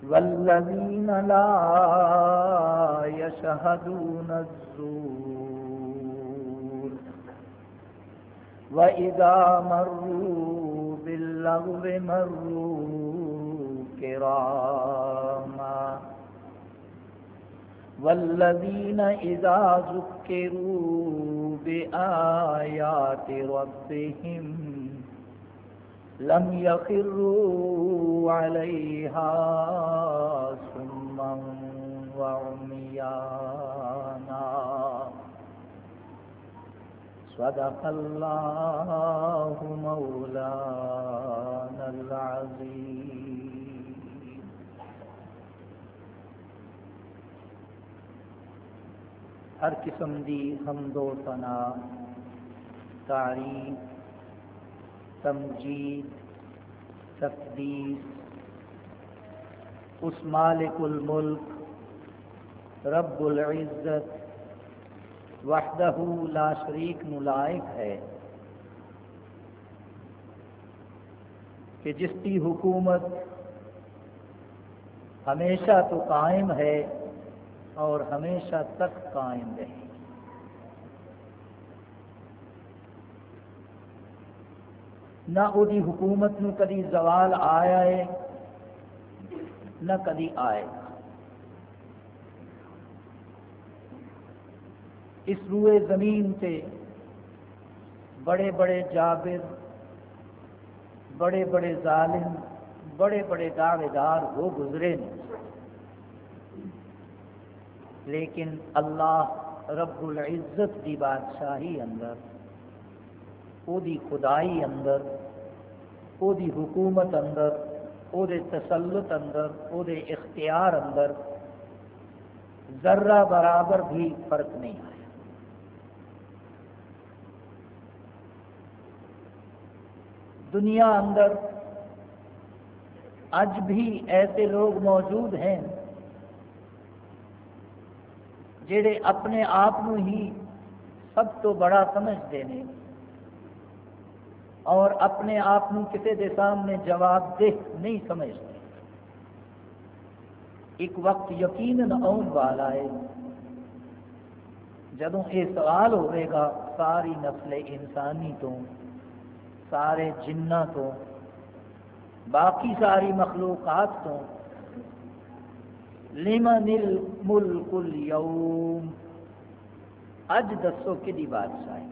والذین لا یشہدون الزور وَإِذَا مَرُّوا بِاللَّغْوِ مَرُّوا كِرَامًا وَالَّذِينَ إِذَا ذُكِّرُوا بِآيَاتِ رَبِّهِمْ لَمْ يَخِرُّوا عَلَيْهَا صُمًّا وَعُمْيَانًا صدق اللہ مولانا العظیم۔ ہر قسم دی حمد و ثنا، تعریف، تمجید، تقدیس اس مالک الملک رب العزت وحدہ لا شریک لائق ہے کہ جس کی حکومت ہمیشہ تو قائم ہے اور ہمیشہ تک قائم رہے۔ نہ وہی حکومت نو کدی زوال آیا ہے نہ کدی آئے گا۔ اس روئے زمین سے بڑے بڑے جابر، بڑے بڑے ظالم، بڑے بڑے دعوے دار ہو گزرے نے، لیکن اللہ رب العزت دی بادشاہی اندر، او دی خدائی اندر، او دی حکومت اندر، او دے تسلط اندر، او دے اختیار اندر ذرہ برابر بھی فرق نہیں آیا۔ دنیا اندر اج بھی ایسے لوگ موجود ہیں جڑے اپنے آپ کو ہی سب تو بڑا سمجھتے ہیں اور اپنے آپ کو کسی کے سامنے جواب دہ نہیں سمجھتے۔ ایک وقت یقیناً آن والا ہے جدوں یہ سوال ہوئے گا ساری نسل انسانی تو، سارے جنہ تو، باقی ساری مخلوقات تو، لمن الملک اليوم، اج دسو کدی بادشاہی،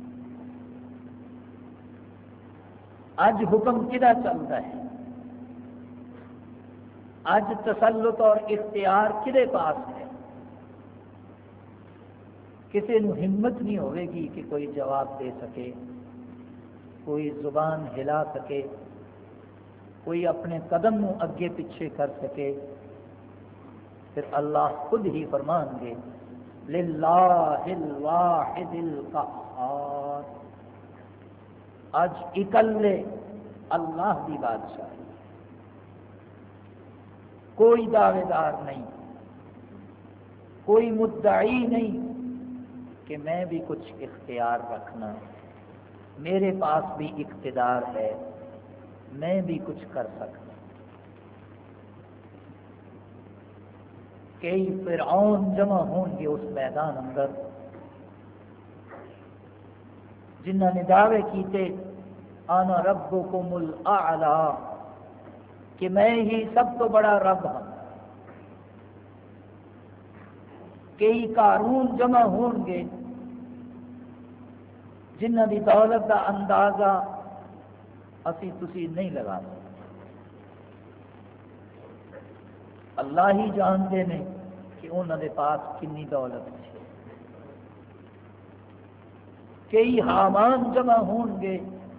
اج حکم کدا چلتا ہے، اج تسلط اور اختیار کدے پاس ہے؟ کسی نو ہمت نہیں ہوئے گی کہ کوئی جواب دے سکے، کوئی زبان ہلا سکے، کوئی اپنے قدم نو اگے پیچھے کر سکے۔ پھر اللہ خود ہی فرمان گے للہ الواحد القہار، اج اکلے اللہ دی بادشاہی، کوئی دعوے دار نہیں، کوئی مدعی نہیں کہ میں بھی کچھ اختیار رکھنا، میرے پاس بھی اقتدار ہے، میں بھی کچھ کر سکتا۔ کئی فرعون جمع ہوں گے اس میدان اندر جنہوں نے دعوے کیتے انا ربکم الاعلی کہ میں ہی سب تو بڑا رب ہوں۔ کئی قارون جمع ہون گے جنہ دی دولت کا اندازہ اسی تسی نہیں لگا سکتے، اللہ ہی جانتے ہیں کہ انہوں نے پاس کنی دولت ہے۔ کئی حامان جمع ہون گے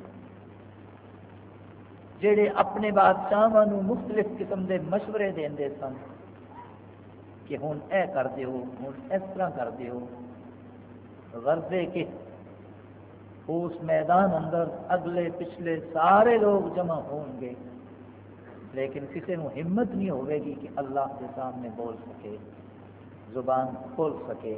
جڑے اپنے بادشاہاں نو مختلف قسم دے مشورے دیندے سن کہ ہن اے کر دیو، ہن اس طرح کر دیو، غرضے کہ اس میدان اندر اگلے پچھلے سارے لوگ جمع ہون گے، لیکن کسی کو ہمت نہیں ہوئے گی کہ اللہ کے سامنے بول سکے، زبان کھول سکے۔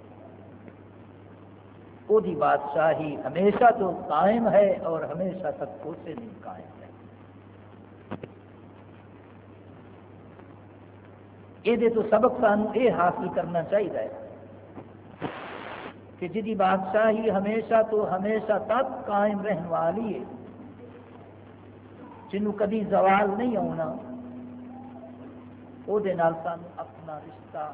وہ دی بادشاہی ہمیشہ تو قائم ہے اور ہمیشہ تک اسے نہیں قائم ہے۔ یہ تو سبق سانوں یہ حاصل کرنا چاہیے کہ جی بادشاہی ہمیشہ تو ہمیشہ تک قائم رہنے والی ہے، جنوں کبھی زوال نہیں آنا، وہ سانوں اپنا رشتہ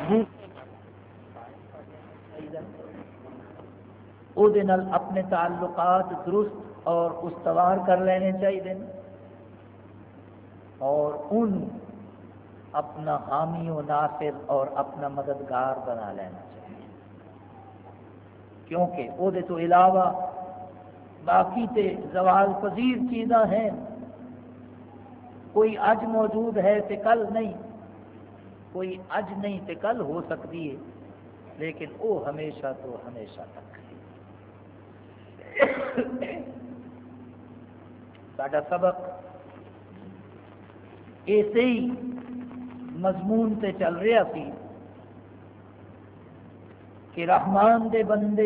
وہ اپنے تعلقات درست اور استوار کر لینے چاہیے، اور ان اپنا حامی و ناصر اور اپنا مددگار بنا لینا چاہیے، کیونکہ وہ تو علاوہ باقی تے زوال پذیر چیزاں ہیں، کوئی اج موجود ہے تے کل نہیں، کوئی اج نہیں تے کل ہو سکتی ہے، لیکن وہ ہمیشہ تو ہمیشہ تک ہے۔ ساڈا سبق ایسے ہی مضمون تے چل رہا سی کہ رحمان دے بندے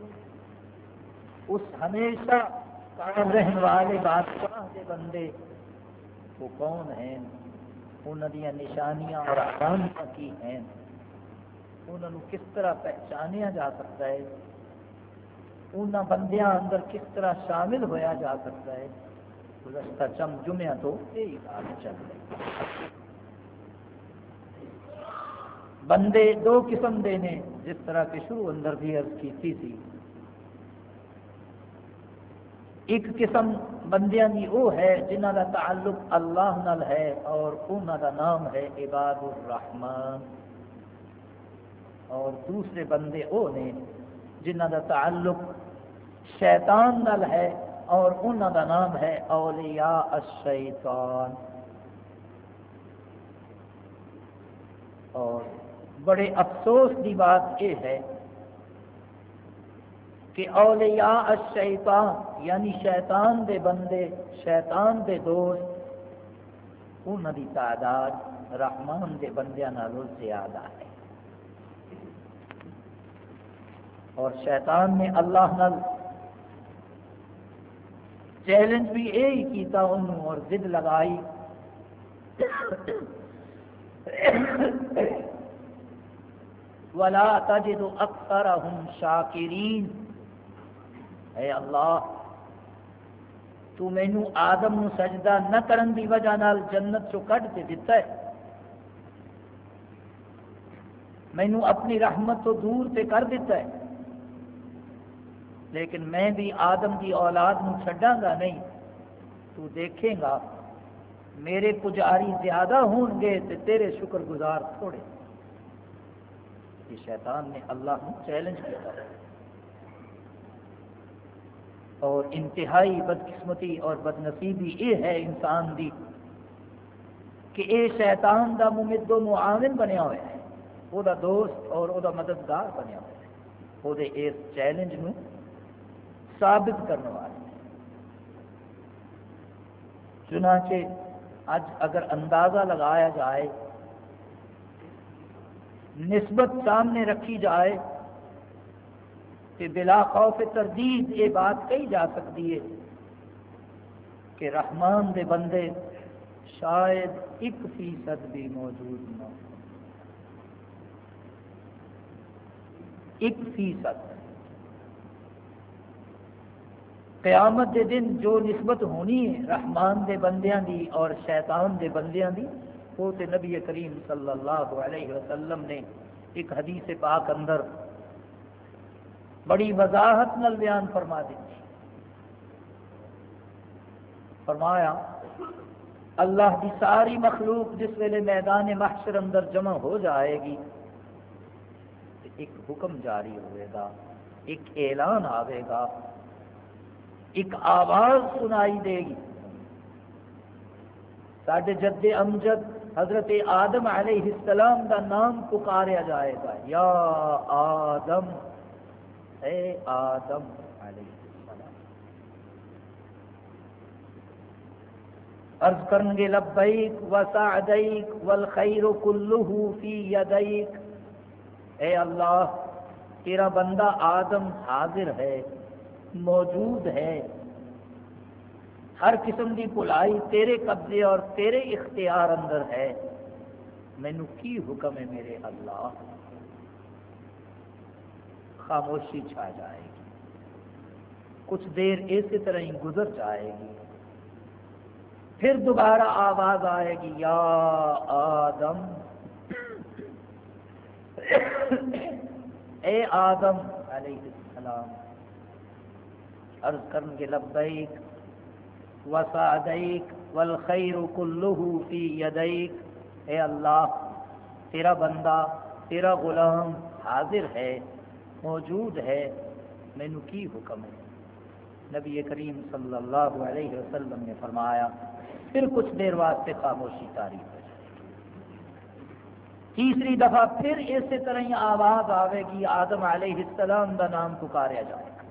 اس ہمیشہ قائم رہنے والے بادشاہ دے بندے وہ کون ہیں، انہاں دیاں نشانیاں اور علامتاں کی ہیں، انہاں نوں کس طرح پہچانیا جا سکتا ہے، انہاں بندیاں اندر کس طرح شامل ہویا جا سکتا ہے۔ گزشتہ چند جمعہ تو یہی بات چل رہی۔ بندے دو قسم دے نے، جس طرح کہ شروع اندر بھی عرض کی تھی۔ ایک قسم بندیاں دی وہ ہے جنہاں دا تعلق اللہ نال ہے، اور انہاں دا نام ہے عباد الرحمن، اور دوسرے بندے وہ نے جنہاں دا تعلق شیطان نال ہے، اور انہاں دا نام ہے اولیاء الشیطان۔ اور بڑے افسوس کی بات یہ ہے کہ اولیاء الشیطان یعنی شیطان دے بندے، شیطان دے دوست، انہاں دی تعداد رحمان دے بندیاں نالوں زیادہ ہے، اور شیطان نے اللہ نال چیلنج بھی یہی کیتا انہوں، اور ضد لگائی وَلَا تَجِدُ أَكْثَرَهُمْ شَاكِرِينَ، اے اللہ تو مینوں آدم نو سجدہ نہ کرن دی وجہ نال جنت چوں کڈ کے دتا ہے، مینوں اپنی رحمت تو دور تے کر دیتا ہے، لیکن میں بھی آدم کی اولاد نو چھڈاں گا نہیں، تو دیکھیں گا میرے پجاری زیادہ ہون گے تے تیرے شکر گزار تھوڑے۔ یہ شیطان نے اللہ کو چیلنج کیا، اور انتہائی بدقسمتی اور بدنصیبی یہ ہے انسان دی کہ اے شیطان دا ممد و معاون بنیا ہوا ہے، وہ دا دوست اور وہ دا مددگار بنیا ہوا ہے، وہ دے اس چیلنج نو ثابت کرنے والے۔ چنانچہ اج اگر اندازہ لگایا جائے، نسبت سامنے رکھی جائے، کہ بلا خوف تردید یہ بات کہی جا سکتی ہے کہ رحمان دے بندے شاید 1% بھی موجود نہ ہو، 1%۔ قیامت دے دن جو نسبت ہونی ہے رحمان دے بندیاں دی اور شیطان دے بندیاں دی، وہ تے نبی کریم صلی اللہ علیہ وسلم نے ایک حدیث پاک اندر بڑی وضاحت نال بیان فرما دی۔ فرمایا اللہ کی ساری مخلوق جس ویلے میدان محشر اندر جمع ہو جائے گی، ایک حکم جاری ہوئے گا، ایک اعلان آئے گا، ایک آواز سنائی دے گی، ساڈے جد امجد حضرت آدم علیہ السلام دا نام پکاریا جائے گا، یا آدم، اے آدم علیہ السلام۔ عرض کریں گے لبیک وسعدیک والخیر کلہ فی یدیک، اے اللہ تیرا بندہ آدم حاضر ہے، موجود ہے، ہر قسم کی بھلائی تیرے قبضے اور تیرے اختیار اندر ہے، مینوں کی حکم ہے میرے اللہ؟ خاموشی چھا جائے گی، کچھ دیر اسی طرح ہی گزر جائے گی، پھر دوبارہ آواز آئے گی، یا آدم، اے آدم علیہ السلام۔ عرض کرن کے لبیک وسعدیک والخیر کلہ فی یدیک، اے اللہ تیرا بندہ، تیرا غلام حاضر ہے، موجود ہے، مینوں کی حکم ہے؟ نبی کریم صلی اللہ علیہ وسلم نے فرمایا، پھر کچھ دیر واسطے خاموشی طاری ہو جائے گی، تیسری دفعہ پھر اسی طرح ہی آواز آئے گی، آدم علیہ السلام کا نام پکاریا جائے گا۔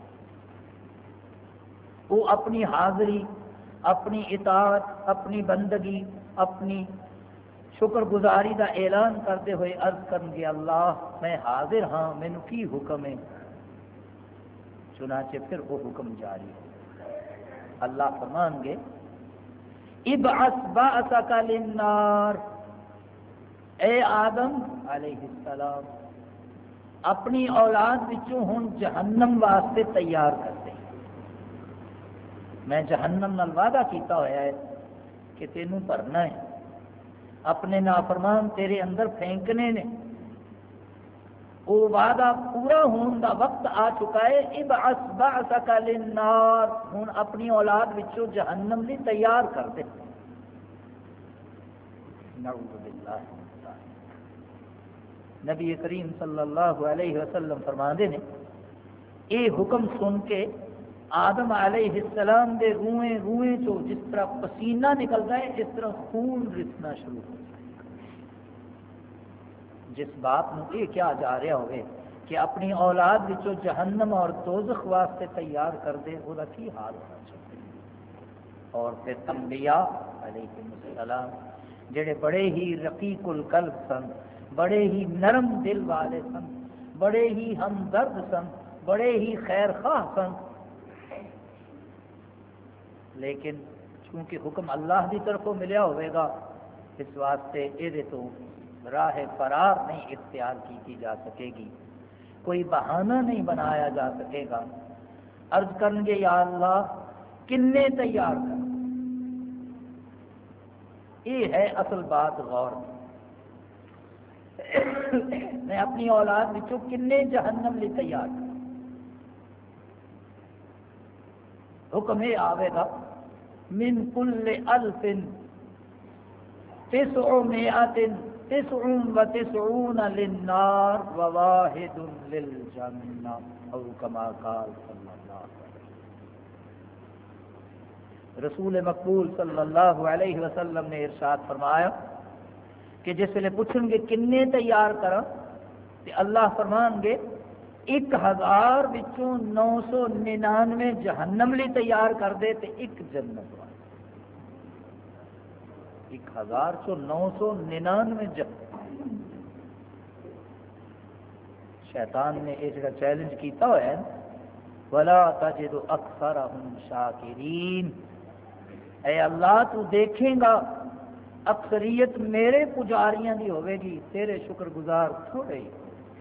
وہ اپنی حاضری، اپنی اطاعت، اپنی بندگی، اپنی شکر گزاری کا اعلان کرتے ہوئے عرض کریں گے، اللہ میں حاضر ہاں، مینوں کی حکم ہے؟ چنانچہ پھر وہ حکم جاری ہو، اللہ فرمان گے، ابعث بعثک للنار، اے آدم علیہ السلام اپنی اولاد وچوں ہن جہنم واسطے تیار کر دے۔ میں جہنم نال وعدہ کیتا ہوا ہے کہ تینوں بھرنا ہے، اپنے نافرمان تیرے اندر پھینکنے نے، وہ وعدہ پورا ہون دا وقت آ چکا ہے۔ ابعث بعثک للنار، ہن اپنی اولاد وچوں جہنم لی تیار کر دے۔ نعوذ باللہ من ذالک۔ نبی کریم صلی اللہ علیہ وسلم فرماندے نے، یہ حکم سن کے آدم علیہ السلام دے روئیں روئیں چو جس طرح پسینہ نکلتا ہے، اس طرح خون رسنا شروع ہو جائے گا۔ جس باپ نو یہ کیا جا رہا ہوئے کہ اپنی اولاد وچوں جہنم اور دوزخ واسطے تیار کر دے، وہ کی حال ہونا چاہیے۔ اور پھر انبیاء علیہ السلام جڑے بڑے ہی رقیق القلب سن، بڑے ہی نرم دل والے سن، بڑے ہی ہمدرد سن، بڑے ہی خیر خواہ سن، لیکن چونکہ حکم اللہ کی طرفوں ملیا ہوئے گا، اس واسطے یہ تو راہ فرار نہیں اختیار کی جا سکے گی، کوئی بہانہ نہیں بنایا جا سکے گا۔ عرض کریں گے، یا اللہ کنے تیار کر؟ یہ ہے اصل بات، غور میں اپنی اولاد وچوں کنے جہنم لی تیار کر؟ حکم یہ آئے گا، من کل 1999 للنار وواحد للجنہ، او کما قال صلی اللہ علیہ وسلم۔ رسول مقبول صلی اللہ علیہ وسلم نے ارشاد فرمایا کہ جس ویلے پوچھیں گے کنے تیار کرا، تو اللہ فرمان گے 1000 وچوں 999 جہنم لی تیار کر دے تے ایک جنت واسطے۔ 1000 چوں 999 جنت۔ شیطان نے یہ جگہ چیلنج کیتا ہوا ہے، وَلَا تَجِدُ أَكْثَرَهُمْ شَاكِرِينَ، اے اللہ تو دیکھیں گا اکثریت میرے پجاریاں دی ہوئے گی، تیرے شکر گزار تھوڑے ہی۔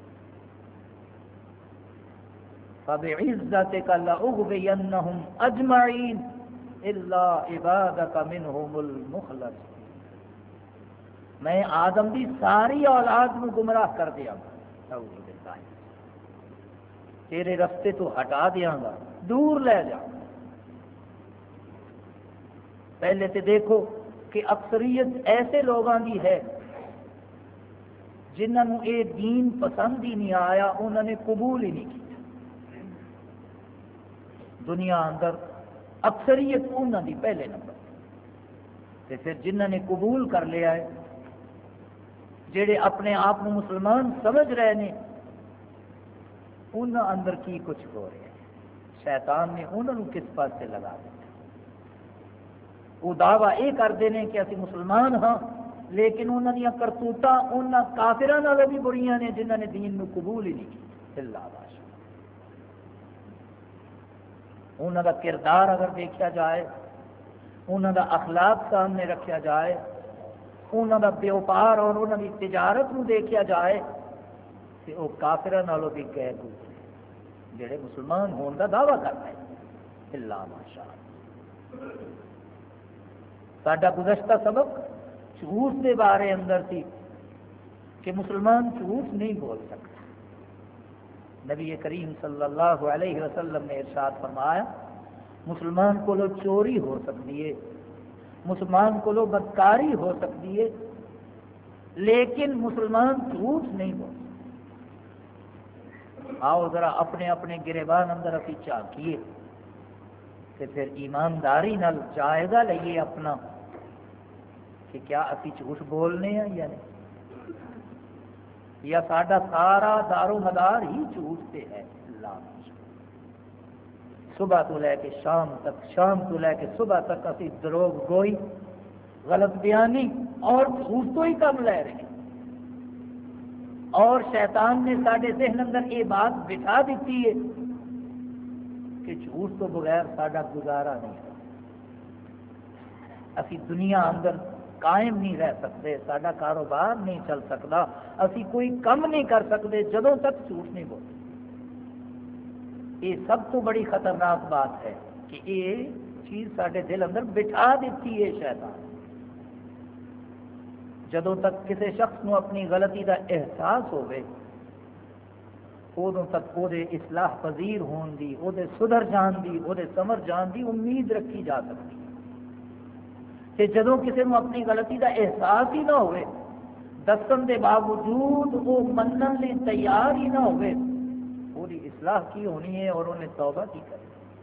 فَبِعِزَّتِكَ لَأُغْوِيَنَّهُمْ أَجْمَعِينَ إِلَّا عِبَادَكَ مِنْهُمُ الْمُخْلَصِينَ، میں آدم دی ساری اولاد کو گمراہ کر دیا گا، تیرے رستے تو ہٹا دیا گا، دور لے جا۔ پہلے تو دیکھو کہ اکثریت ایسے لوگوں کی ہے جنہوں نے یہ دین پسند ہی نہیں آیا، انہوں نے قبول ہی نہیں کیا۔ دنیا اندر اکثریت انہوں کی پہلے نمبر، تے پھر جنہوں نے قبول کر لیا ہے، جڑے اپنے آپ کو مسلمان سمجھ رہے ہیں، انہوں اندر کی کچھ ہو رہا ہے۔ شیطان نے انہوں کس پاس سے لگا دیا، وہ دعویٰ یہ کرتے ہیں کہ اسی مسلمان ہاں، لیکن انہوں نے کرتوتاں انہوں کافراں نالوں بھی بڑیاں نے جنہوں نے دین کو قبول ہی نہیں کیا۔ اللہ باشا، انہوں کا کردار اگر دیکھا جائے، انہوں کا اخلاق سامنے رکھا جائے، انہوں کا بیوپار اور انہوں کی تجارت کو دیکھا جائے تو وہ کافروں نالوں بھی کہہ گزرے جڑے مسلمان ہونے کا دعویٰ کرتے ہیں اللہ ماشاء اللہ۔ ساڈا گزشتہ سبق جھوٹ کے بارے اندر تھی کہ مسلمان جھوٹ نہیں بول سکتا۔ نبی کریم صلی اللہ علیہ وسلم نے ارشاد فرمایا مسلمان کو چوری ہو سکتی ہے، مسلمان کو بدکاری ہو سکتی ہے، لیکن مسلمان جھوٹ نہیں بول سکتا۔ آؤ ذرا اپنے اپنے گریبان اندر ابھی جھانکیے کہ پھر ایمانداری نال جائزہ لئیے اپنا کہ کیا ابھی جھوٹ بولنے ہیں یا نہیں، یا ساڈا سارا دار و مدار ہی جھوٹ پہ ہے۔ اللہ صبح تو لے کے شام تک، شام تو لے کے صبح تک اسی دروغ گوئی، غلط بیانی اور جھوٹ تو ہی کم لے رہے ہیں، اور شیطان نے سارے ذہن اندر یہ بات بٹھا دیتی ہے کہ جھوٹ تو بغیر ساڈا گزارا نہیں ہے، اسی دنیا اندر قائم نہیں رہ سکتے، ساڈا کاروبار نہیں چل سکتا، اسی کوئی کم نہیں کر سکتے جدوں تک جھوٹ نہیں بولتے۔ یہ سب تو بڑی خطرناک بات ہے کہ یہ چیز سارے دل اندر بٹھا دیتی ہے شیطان۔ جدوں تک کسی شخص نو اپنی غلطی کا احساس ہوئے ادوں تک وہ اصلاح پذیر ہون دی، وہ سدھر جان دی، وہ سمر جان دی امید رکھی جا سکتی ہے۔ کہ جدوں کسی نو اپنی غلطی کا احساس ہی نہ ہوئے، دسن دے باوجود وہ منن لی تیار ہی نہ ہوئے، وہی اصلاح کی ہونی ہے اور انہیں توبہ کی کرنی۔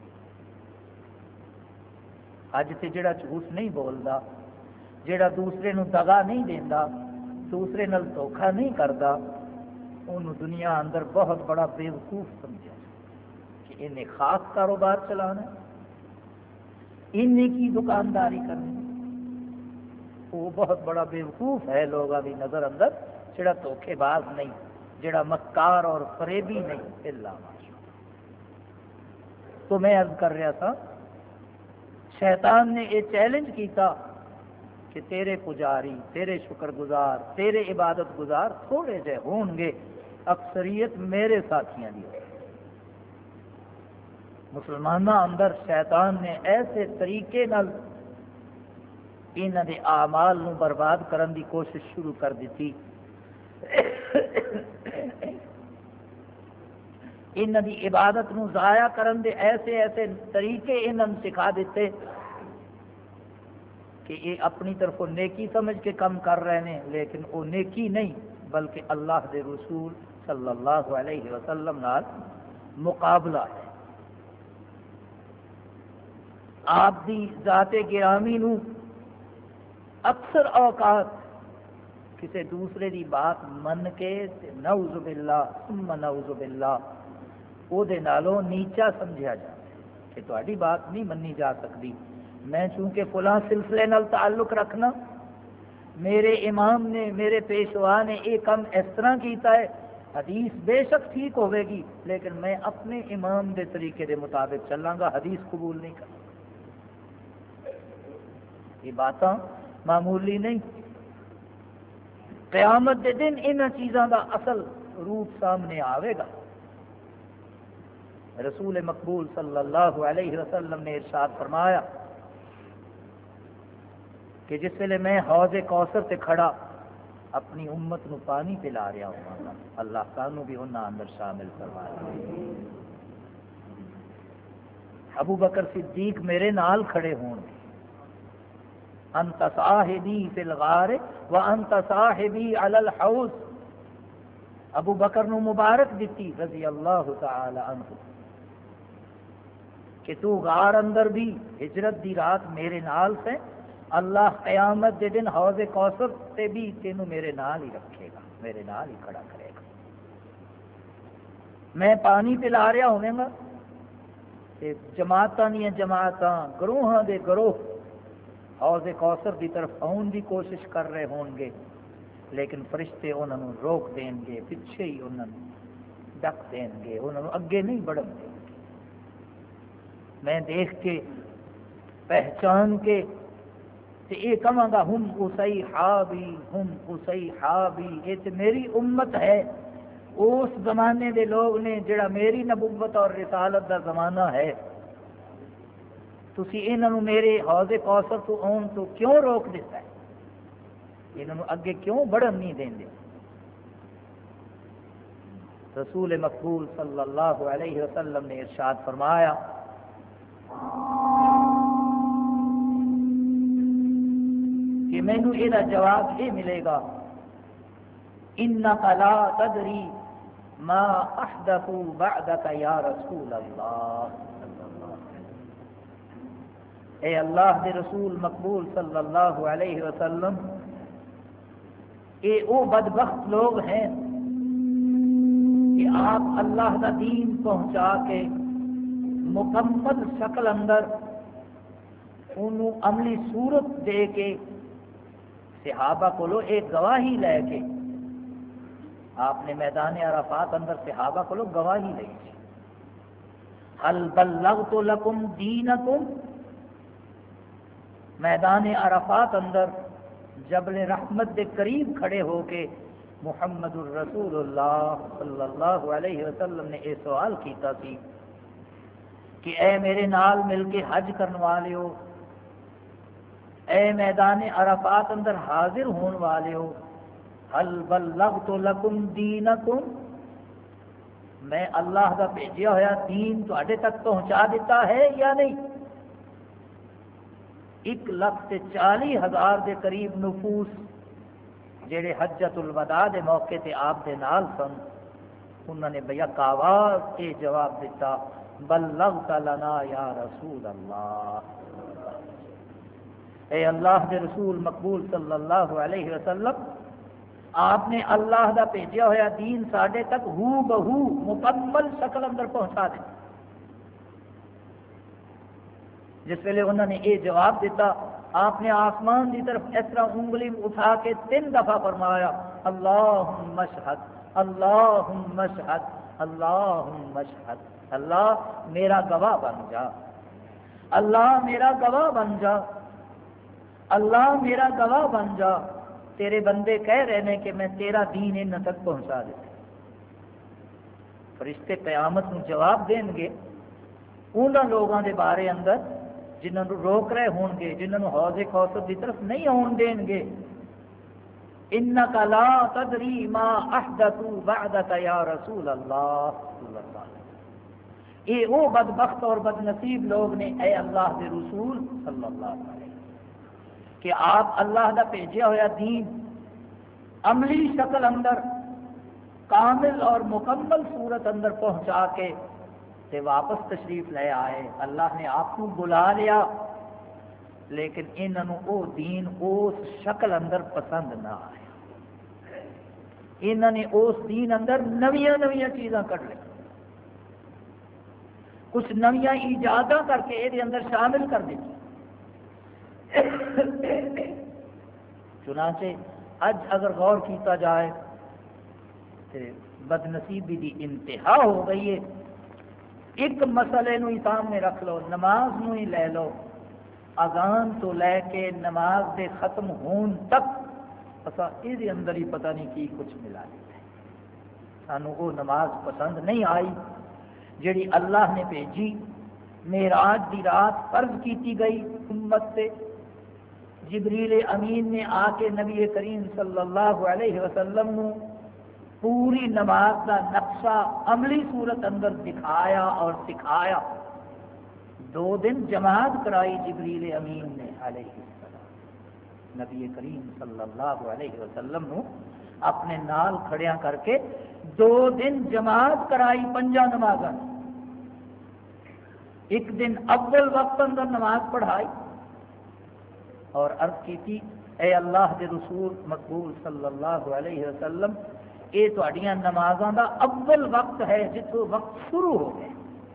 اج سے جڑا جھوٹ نہیں بولتا، جڑا دوسرے نو دغا نہیں دینا، دوسرے نال دھوکھا نہیں کرتا، انہوں دنیا اندر بہت بڑا بیوقوف سمجھا کہ انہیں خاص کاروبار چلانا، انہیں کی دکانداری کرنی، وہ بہت بڑا بیوقوف ہے لوگوں کی نظر اندر، جڑا دھوکھے باز نہیں، جڑا مکار اور فریبی نہیں۔ اللہ ماشاء۔ تو میں عرض کر رہا تھا شیطان نے یہ چیلنج کیتا کہ تیرے پجاری، تیرے شکر گزار، تیرے عبادت گزار تھوڑے جے ہون گے، اکثریت میرے ساتھیاں دی۔ مسلمانوں اندر شیطان نے ایسے طریقے نال انہاں دے اعمال نو برباد کرن دی کوشش شروع کر دیتی، انہاں دی عبادت نو ضائع کرن دے ایسے ایسے طریقے انہاں نوں سکھا دیتے کہ یہ اپنی طرف نیکی سمجھ کے کم کر رہے ہیں، لیکن وہ نیکی نہیں بلکہ اللہ دے رسول صلی اللہ علیہ وسلم نال مقابلہ ہے۔ آپ دی ذات گرامی نو اکثر اوقات کسی دوسرے دی بات من کے نعوذ باللہ ثم نعوذ باللہ او دے نالوں نیچا سمجھا جاتا ہے کہ تہاڈی بات نہیں منی جا سکتی، میں چونکہ فلاں سلسلے نال تعلق رکھنا، میرے امام نے، میرے پیشوا نے یہ کم اس طرح کیتا ہے، حدیث بے شک ٹھیک ہوے گی لیکن میں اپنے امام دے طریقے دے مطابق چلاں گا، حدیث قبول نہیں کروں۔ یہ باتاں معمولی نہیں، قیامت دے دن ان چیزاں دا اصل روپ سامنے آئے گا۔ رسول مقبول صلی اللہ علیہ وسلم نے ارشاد فرمایا کہ جس ویلے میں حوض کوثر سے کھڑا اپنی امت نو پانی پلا رہا ہوں، اللہ سانو بھی انہاں اندر شامل فرمائے۔ ابو بکر صدیق میرے نال کھڑے ہون، انت صاحبی فی الغار وانت صاحبی علی الحوض، ابو بکر نو مبارک دیتی رضی اللہ تعالی عنہ کہ تو غار اندر بھی ہجرت دی رات میرے نال سے، اللہ قیامت دے دن حوض کوثر سے بھی تینوں میرے نال ہی رکھے گا، میرے نال ہی کھڑا کرے گا۔ میں پانی پلا رہا ہوں گا تے جماعتاں دیاں جماعتاں، گروہاں دے گروہ حوض کوثر دی طرف آن دی کوشش کر رہے ہون گے، لیکن فرشتے انہوں نے روک دیں گے، پیچھے ہی انہوں نے ڈک دیں گے، انہوں نے اگے نہیں بڑھن دیں گے۔ میں دیکھ کے پہچان کے تے یہ کہاں گا ہم اصحابی ہم اصحابی، یہ تے میری امت ہے، اس زمانے دے لوگ نے جڑا میری نبوت اور رسالت دا زمانہ ہے، تسی انہوں میرے حوض کوثر تو آن تو کیوں روک دیتا ہے، انہوں اگے کیوں بڑھن نہیں دیں دے؟ رسول مقبول صلی اللہ علیہ وسلم نے ارشاد فرمایا کہ مینوں یہ جواب یہ ملے گا، انک لا تدری ما احدثوا بعدک یا رسول اللہ، اے اللہ کے رسول مقبول صلی اللہ علیہ وسلم، وہ بدبخت لوگ ہیں کہ آپ اللہ کا دین پہنچا کے مکمل شکل اندر انہوں عملی صورت دے کے صحابہ کو ایک گواہی لے کے آپ نے میدان عرفات اندر صحابہ کو گواہی لئی، حل بلغت لکم دینکم، میدان عرفات اندر جبل رحمت دے قریب کھڑے ہو کے محمد الرسول اللہ صلی اللہ علیہ وسلم نے یہ سوال کیتا سی کہ اے میرے نال مل کے حج کرنے والے ہو، اے میدان عرفات اندر حاضر ہون والے ہو، حل بلغت لکم دینکم، میں اللہ کا بھیجا ہوا دین تواڈے تک پہنچا دیتا ہے یا نہیں؟ 1,40,000 دے قریب نفوس جڑے حجۃ الوداع دے موقع تے آپ دے نال سن، انہوں نے بیک آواز کے جواب دیتا، بلغت لنا یا رسول اللہ، اے اللہ دے رسول مقبول صلی اللہ علیہ وسلم، آپ نے اللہ دا بھیجا ہوا دین ساڈے تک ہو بہو مکمل شکل اندر پہنچا دیا۔ جس ویلے انہوں نے یہ جواب دیتا، آپ نے آسمان کی طرف اس طرح انگلی اٹھا کے 3 دفعہ فرمایا، اللہم اشہد اللہم اشہد اللہم اشہد، اللہ میرا گواہ بن جا، اللہ میرا گواہ بن جا، اللہ میرا گواہ بن جا، تیرے بندے کہہ رہے ہیں کہ میں تیرا دین ان تک پہنچا دیتا۔ فرشتے قیامت میں جواب دیں گے انہوں لوگوں کے بارے اندر جنہوں روک رہے ہون گے، جنہوں حوض کوثر کی طرف نہیں آن دیں گے، انک لا تدری ما احدثوا بعدک یا رسول اللہ صلی اللہ علیہ وسلم، یہ وہ بدبخت اور بدنصیب لوگ نے اے اللہ کے رسول صلی اللہ علیہ وسلم کہ آپ اللہ کا بھیجا ہوا دین عملی شکل اندر کامل اور مکمل صورت اندر پہنچا کے تے واپس تشریف لے آئے، اللہ نے آپ کو بلا لیا، لیکن انہوں او دین اس شکل اندر پسند نہ آیا، انہوں نے اس دین اندر نویاں نویاں چیزاں کر لی، کچھ نویاں ایجاداں کر کے یہ اندر شامل کر دی۔ چنانچہ اج اگر غور کیتا جائے تو بدنصیبی دی انتہا ہو گئی ہے۔ ایک مسئلے نو ہی سامنے رکھ لو، نماز نو ہی لے لو، اذان تو لے کے نماز دے ختم ہون تک اسا یہ اندر ہی پتہ نہیں کی کچھ ملا دیتا ہے، سانو وہ نماز پسند نہیں آئی جڑی اللہ نے بھیجی، معراج دی رات فرض کیتی گئی امت سے، جبریل امین نے آ کے نبی کریم صلی اللہ علیہ وسلم نو پوری نماز کا نقشہ عملی صورت اندر دکھایا اور سکھایا۔ 2 دن جماعت کرائی جبریل امین نے علیہ السلام، نبی کریم صلی اللہ علیہ وسلم نو اپنے نال کھڑیاں کر کے 2 دن جماعت کرائی 5 نمازاں، ایک دن اول وقت اندر نماز پڑھائی اور عرض کی تھی، اے اللہ کے رسول مقبول صلی اللہ علیہ وسلم، یہ تہاڈیاں نمازاں دا اول وقت ہے جتوں وقت شروع ہو گئے،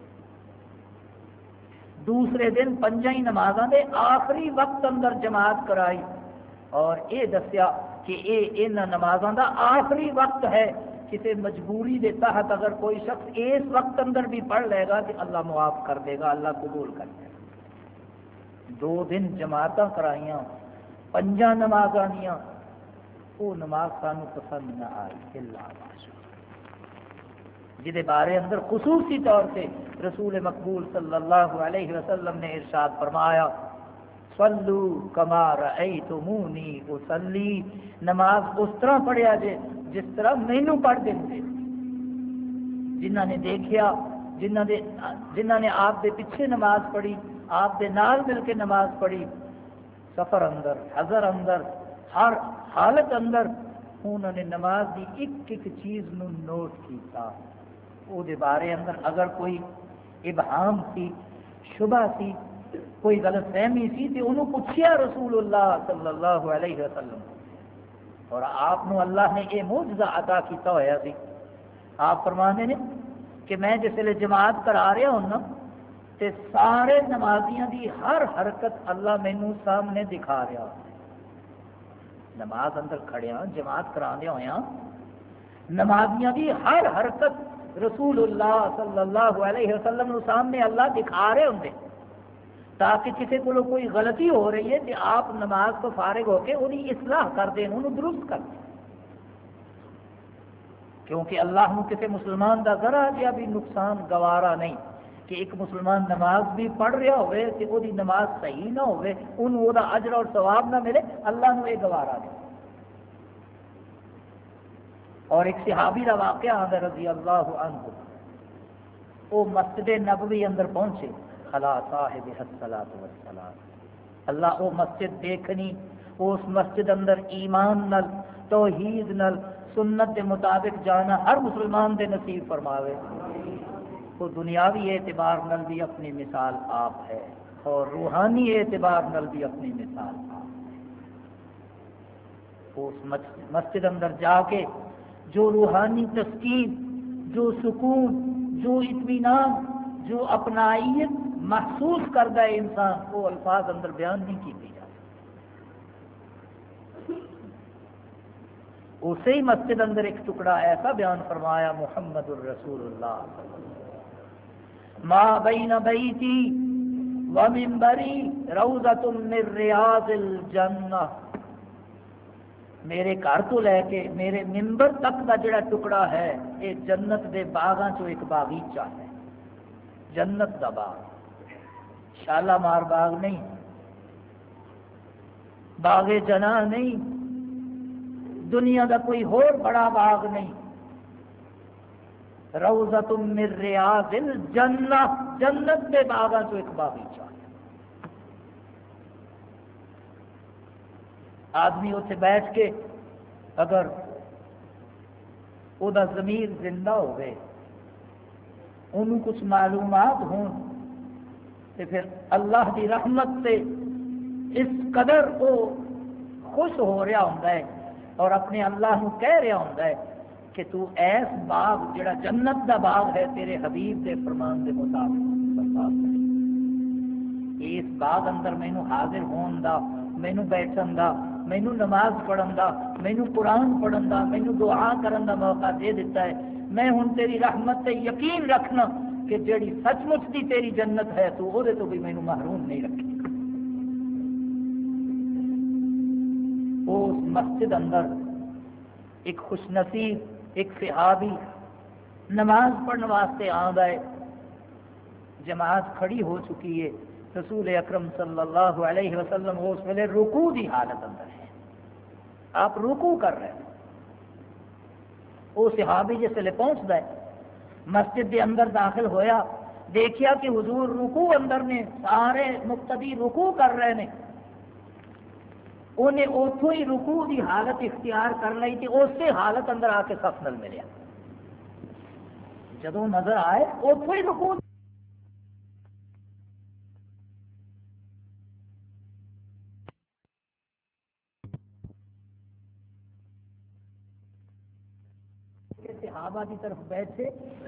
دوسرے دن 5 نمازاں دے آخری وقت اندر جماعت کرائی اور یہ دسیا کہ یہ ان نمازاں دا آخری وقت ہے، کسی مجبوری دے تحت اگر کوئی شخص اس وقت اندر بھی پڑھ لے گا کہ اللہ معاف کر دے گا، اللہ قبول کر دے گا۔ 2 دن جماعتاں کرائیاں پنجاں نمازاں دیاں وہ نماز سانو پسند نہ آئی الا ماشاء جہدے بارے اندر خصوصی طور سے رسول مقبول صلی اللہ علیہ وسلم نے ارشاد فرمایا صلو کما رأیتمونی اصلی، نماز اس طرح پڑھیا جے جس طرح مینوں پڑھ دیں گے۔ جنہ نے دیکھیا، جنہ نے آپ دے پیچھے نماز پڑھی، آپ دے نال مل کے نماز پڑھی، سفر اندر، حضر اندر، ہر حالت اندر انہوں نے نماز دی ایک ایک چیز نو نوٹ کیتا۔ او دے بارے اندر اگر کوئی ابہام سی، شبہ سی، کوئی غلط فہمی سی تو انہوں پوچھیا رسول اللہ صلی اللہ علیہ وسلم، اور آپ نو اللہ نے یہ معجزہ عطا کیتا ہوا سی۔ آپ فرمانے نے کہ میں جس ویلے جماعت کرا رہا ہوں نا تے سارے نمازیاں دی ہر حرکت اللہ مینوں سامنے دکھا رہا۔ نماز اندر کھڑیا جماعت کرا ہویا نمازیاں دی ہر حرکت رسول اللہ صلی اللہ علیہ وسلم نو سامنے اللہ دکھا رہے ہوں تاکہ کسی کو کوئی غلطی ہو رہی ہے تو آپ نماز کو فارغ ہو کے انہیں اصلاح کر دیں، انہوں درست کر دیں، کیونکہ اللہ نے کسی مسلمان دا ذرا جہا بھی نقصان گوارا نہیں کہ ایک مسلمان نماز بھی پڑھ رہا ہوئے کہ وہ دی نماز صحیح نہ ہوئے، انہوں وہ دا اجر اور ثواب نہ ملے، اللہ نے یہ گوارا نہیں۔ اور ایک صحابی کا واقعہ آتا رضی اللہ عنہ، وہ مسجد نبوی اندر پہنچے، خلا صاحب الصلاۃ والسلام، اللہ وہ مسجد دیکھنی، اس مسجد اندر ایمان نل، توحید نل، سنت کے مطابق جانا ہر مسلمان دے نصیب فرماوے۔ وہ دنیاوی اعتبار نل بھی اپنی مثال آپ ہے اور روحانی اعتبار نل بھی اپنی مثال آپ ہے۔ اس مسجد اندر جا کے جو روحانی تسکین، جو سکون، جو اطمینان، جو اپنائیت محسوس کرتا ہے انسان، وہ الفاظ اندر بیان نہیں کی جا سکتی۔ اسی ہی مسجد اندر ایک ٹکڑا ایسا بیان فرمایا محمد الرسول اللہ ما بین بیتی ومنبری روضۃ من ریاض الجنہ، میرے گھر تو لے کے میرے ممبر تک کا جڑا ٹکڑا ہے یہ جنت دے باغاں چوں ایک باغیچہ ہے، جنت دا باغ، شالامار باغ نہیں، باغ جناح نہیں، دنیا دا کوئی اور بڑا باغ نہیں، روضۃ من ریاض الجنہ، جنت دے باغاں چوں ایک باغیچہ ہے۔ آدمی اتنے بیٹھ کے اگر وہ ضمیر زندہ ہوئے، انہوں کچھ معلومات ہوں تو پھر اللہ کی رحمت سے اس قدر وہ خوش ہو رہا ہوں اور اپنے اللہ نو کہہ رہا ہوں کہ تو ایس باغ جڑا جنت دا باغ ہے تیرے حبیب دے فرمان دے مطابق، اس باغ اندر مینوں حاضر ہون دا، مینوں بیٹھن دا، مینوں نماز پڑھن دا، مینوں قرآن پڑھن دا، مینوں دعا کرن دا موقع دے دیتا ہے۔ میں ہن تیری رحمت سے یقین رکھنا کہ جڑی سچ مچ دی تیری جنت ہے تو وہ تو بھی مینوں محروم نہیں رکھے۔ اس مسجد اندر ایک خوش نصیب ایک صحابی نماز پڑھنے واسطے آندا ہے، جماعت کھڑی ہو چکی ہے، رسول اکرم صلی اللہ علیہ وسلم اس ویلے رکوع دی حالت اندر ہے، آپ رکوع کر رہے ہیں۔ وہ صحابی جس ویلے پہنچتا ہے مسجد کے اندر داخل ہویا، دیکھیا کہ حضور رکوع اندر نے، سارے مقتدی رکوع کر رہے ہیں، انہیں اتوں ہی رکوع دی حالت اختیار کر لی تھی، اسی حالت اندر آ کے صف نال ملیا، جدوں نظر آئے اتوں ہی رکوع صحابہ کی طرف بیٹھے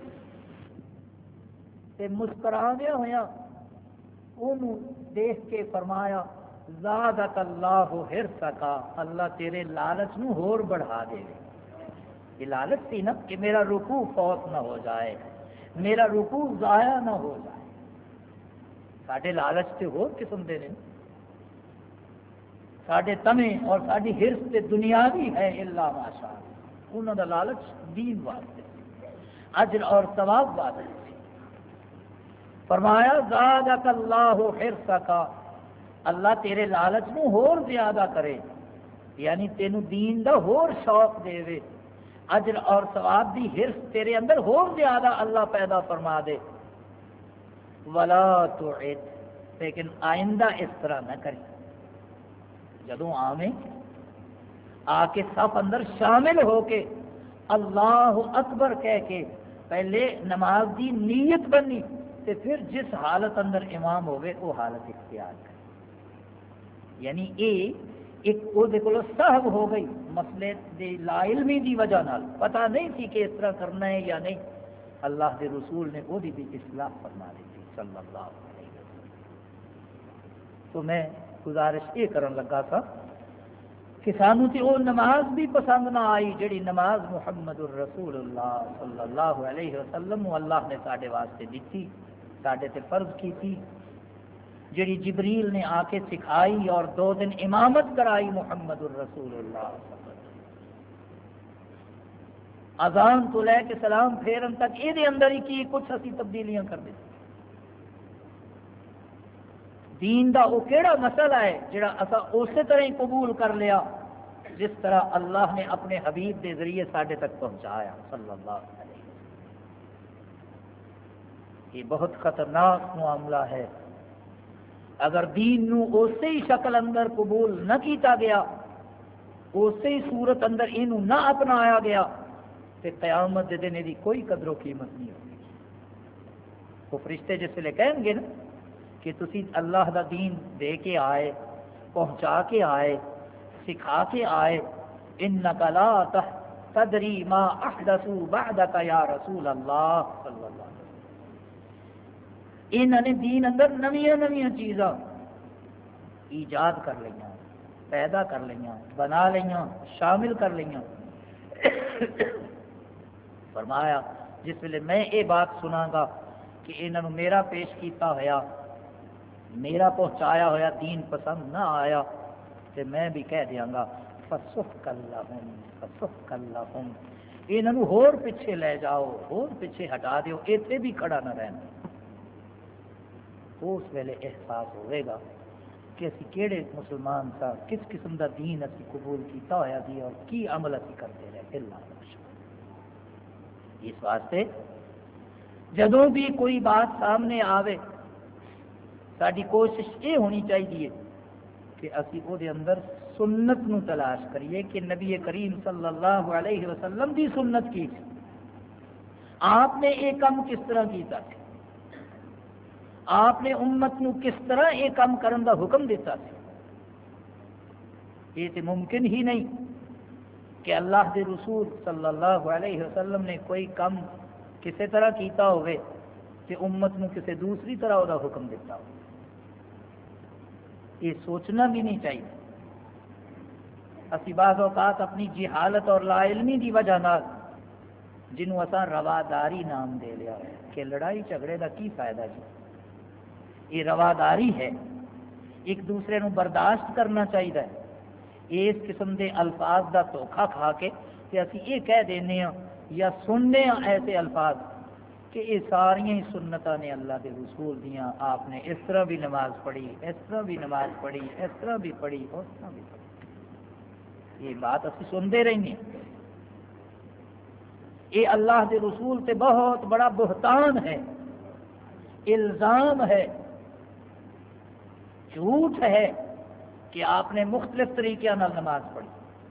تے مسکراندے ہویا انہوں دیکھ کے فرمایا زادک اللہ حرصک، اللہ تیرے لالچ نو ہور بڑھا دے۔ یہ لالچ تھی نا کہ میرا رکوع فوت نہ ہو جائے، میرا رکوع ضائع نہ ہو جائے، ساڈے لالچ تے ہور قسم دے نے۔ ساڈے تمے اور ساڈی ہرس تے دنیاوی ہے الا ماشاء انہاں دا لالچ دین واسطے اجر اور ثواب واسطے. فرمایا زادک اللہ حرصک، اللہ تیرے لالچ نو ہور زیادہ کرے، یعنی تینو دین دا ہور شوق دے وے، اجر اور ثواب دی ہرس تیرے اندر ہور زیادہ اللہ پیدا فرما دے. ولا تعد، لیکن آئندہ اس طرح نہ کرے. جدوں آویں آ کے صف اندر شامل ہو کے اللہ اکبر کہہ کے پہلے نماز دی نیت بنی تے پھر جس حالت اندر امام ہوئے وہ حالت اختیار کرے. یعنی ایک وہ صحب ہو گئی مسئلے دی لا علمی دی وجہ نال، پتہ نہیں تھی کہ اس طرح کرنا ہے یا نہیں. اللہ کے رسول نے وہ بھی اصلاح فرما دی تھی صلی اللہ علیہ وسلم. تو میں گزارش یہ کرن لگا تھا کہ سانو تے وہ نماز بھی پسند نہ آئی جڑی نماز محمد الرسول اللہ صلی اللہ علیہ وسلم اللہ نے ساڈے واسطے دتی، ساڈے تے فرض کی تھی، جڑی جبریل نے آ کے سکھائی اور 2 دن امامت کرائی محمد الرسول اللہ صلی اللہ علیہ وسلم. اذان تو لے کے سلام پھیرن تک یہ اندر ہی کی کچھ اسی تبدیلیاں کر دیتے. دین دا وہ کیڑا مسئلہ ہے جڑا اسا اسی طرح ہی قبول کر لیا جس طرح اللہ نے اپنے حبیب کے ذریعے ساڈے تک پہنچایا صلی اللہ علیہ وسلم. یہ بہت خطرناک معاملہ ہے. اگر دین نو اسی ہی شکل اندر قبول نہ کیتا گیا، اسی ہی صورت اندر اینو نہ اپنایا گیا تو قیامت دے دن دی کوئی قدر و قیمت نہیں ہوگی. وہ فرشتے جس ویلے کہیں گے نا کہ تسی اللہ دا دین دے کے آئے، پہنچا کے آئے، سکھا کے آئے، انک لا تدری ما احدثوا بعدک یا رسول اللہ صلی اللہ علیہ وسلم. انہوں نے دین اندر نویاں نویاں چیزاں ایجاد کر لیا، پیدا کر لیا، بنا لیا، شامل کر لیا. فرمایا جس ویلے میں یہ بات سنا گا کہ انہوں نے میرا پیش کیتا ہوا، میرا پہنچایا ہوا دین پسند نہ آیا تو میں بھی کہہ دیاں گا فسحقا لہم فسحقا لہم، انہوں ہور پیچھے لے جاؤ، ہور پیچھے ہٹا دیو، ایتھے بھی کھڑا نہ رہنا. اس ویلے احساس ہوئے گا کہ اسی کیڑے مسلمان سا، کس قسم دا دین اسی قبول کیتا ہوا دی اور کی عمل اسی کرتے رہے. اللہ اس واسطے جدوں بھی کوئی بات سامنے آوے ساری کوشش یہ ہونی چاہیے کہ اسی وہ دے اندر سنت نو تلاش کریے کہ نبی کریم صلی اللہ علیہ وسلم دی سنت کی تھی، آپ نے یہ کام کس طرح کیتا تھی، آپ نے امت نو کس طرح یہ کام کرن دا حکم دیتا تھی. یہ تو ممکن ہی نہیں کہ اللہ کے رسول صلی اللہ علیہ وسلم نے کوئی کام کسی طرح کیتا ہوئے کہ امت نو کسی دوسری طرح وہ حکم دیتا ہو. یہ سوچنا بھی نہیں چاہیے. اسی بعض اوقات اپنی جہالت اور لا علمی دی وجہ نال جنہوں اساں رواداری نام دے لیا کہ لڑائی جھگڑے کا کی فائدہ جی. یہ رواداری ہے، ایک دوسرے نو برداشت کرنا چاہیے. اس قسم دے الفاظ دا دھوکھا کھا کے کہ اسی یہ کہہ دینے ہاں یا سننے ہاں ایسے الفاظ کہ یہ ساریاں ہی سنتاں نے اللہ کے رسول دیاں، آپ نے اس طرح بھی نماز پڑھی، اس طرح بھی نماز پڑھی، اس طرح بھی پڑھی، اس طرح بھی پڑھی. یہ بات اسی سنتے رہنے. یہ اللہ کے رسول تے بہت بڑا بہتان ہے، الزام ہے، جھوٹ ہے کہ آپ نے مختلف طریقے نال نماز پڑھی.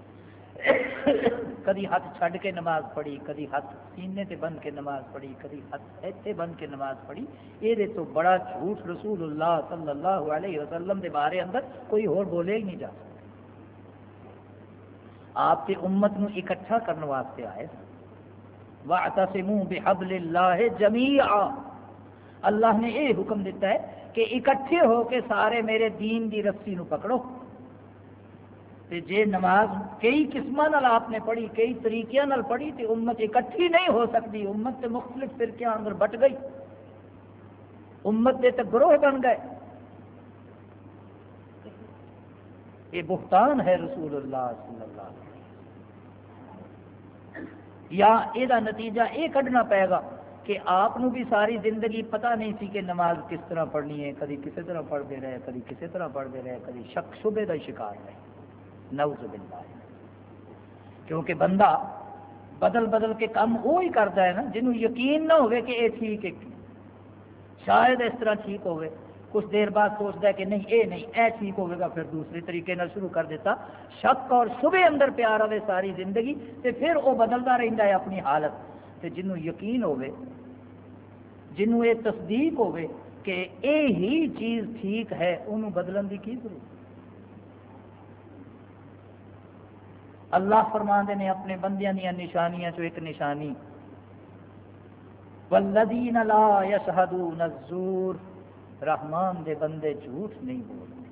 کدی ہاتھ چھڈ کے نماز پڑھی، کدی ہاتھ سینے تے بن کے نماز پڑھی، کدی ہاتھ ایتھے بن کے نماز پڑھی. یہ تو بڑا جھوٹ رسول اللہ صلی اللہ علیہ وسلم دے بارے اندر کوئی اور بولے ہی نہیں جا سکتا. آپ کی امت نو اکٹھا کرنے واسطے آئے. وَاعْتَصِمُوا بِحَبْلِ اللَّهِ جَمِيعًا، اللہ نے یہ حکم دیتا ہے کہ اکٹھے ہو کے سارے میرے دین دی رسی نو پکڑو. تے جے نماز کئی قسماں نال آپ نے پڑھی، کئی طریقیاں نال پڑھی تے امت اکٹھی نہیں ہو سکتی. امت تے مختلف فرقیاں اندر بٹ گئی، امت دے تے گروہ بن گئے. یہ بہتان ہے رسول اللہ صلی اللہ علیہ وسلم. یا یہ نتیجہ یہ کھڈنا پائے گا کہ آپ بھی ساری زندگی پتہ نہیں سی کہ نماز کس طرح پڑھنی ہے، کدی کسی طرح پڑھتے رہے، کدی کسی طرح پڑھتے رہے، کدی شک شبے کا شکار رہے. نعوذ باللہ. کیونکہ بندہ بدل بدل کے کام وہی کرتا ہے نا جنہوں یقین نہ ہوئے کہ یہ ٹھیک ہے، شاید اس طرح ٹھیک ہوئے، کچھ دیر بعد سوچتا ہے کہ نہیں اے نہیں اے ٹھیک ہوگا گا، پھر دوسری طریقے نہ شروع کر دیتا. شک اور شبے اندر پیار رہے ساری زندگی تے پھر وہ بدلتا رہتا ہے اپنی حالت. تے جنہوں یقین ہوئے، جنہوں یہ تصدیق ہوئے کہ اے ہی چیز ٹھیک ہے، انہوں بدلن دی کی ضرورت. اللہ فرماندے نے اپنے بندیاں دیا نشانیاں چو ایک نشانی والذین لا یشہدون الزور، رحمان دے بندے جھوٹ نہیں بولتے.